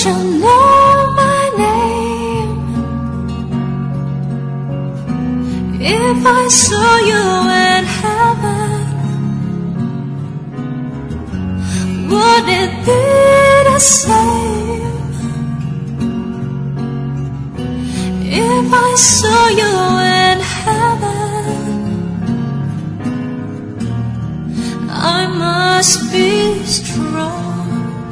you know my name? If I saw you in heaven, would it be the same? If I saw you in heaven, I must be strong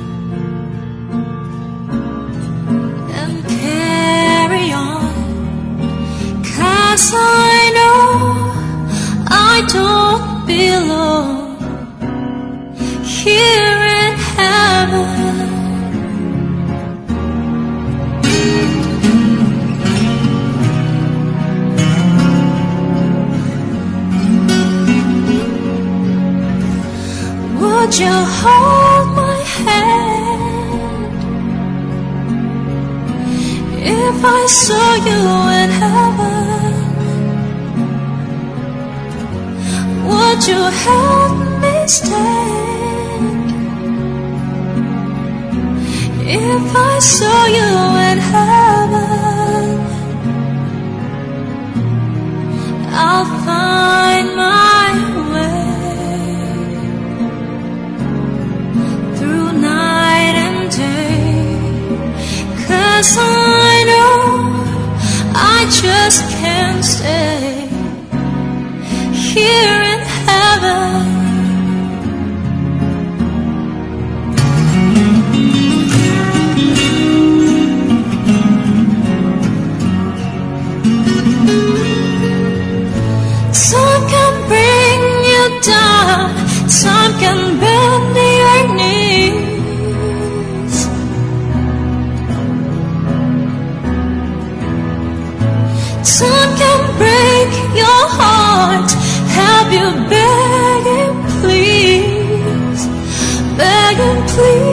and carry on, 'cause I know I don't belong here in heaven. Would you hold my hand if I saw you in heaven? Would you help me stand if I saw you in heaven? I'll find my way through night and day, 'cause I know I just can't stay here in heaven. Some can bring you down, some can bend your knees. Some can break your heart, have you begging please, begging please.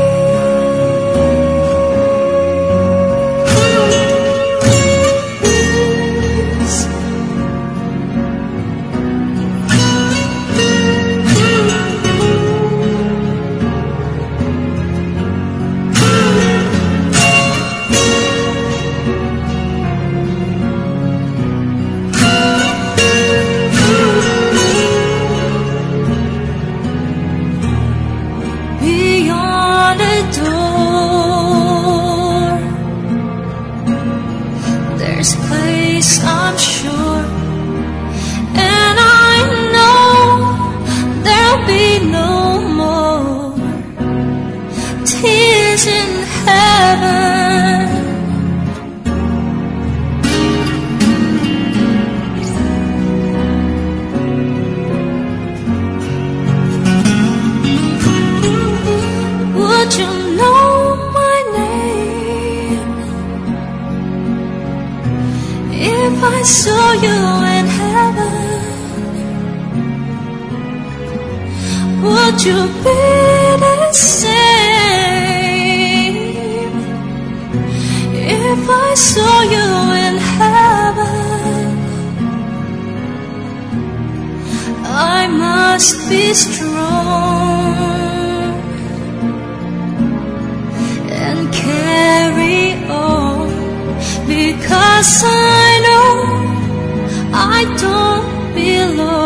Beyond the door, there's place I'm sure, and I know there'll be no more tears in heaven. Would you know my name if I saw you in heaven? Would you be the same if I saw you in heaven? I must be strong and carry on, because I know I don't belong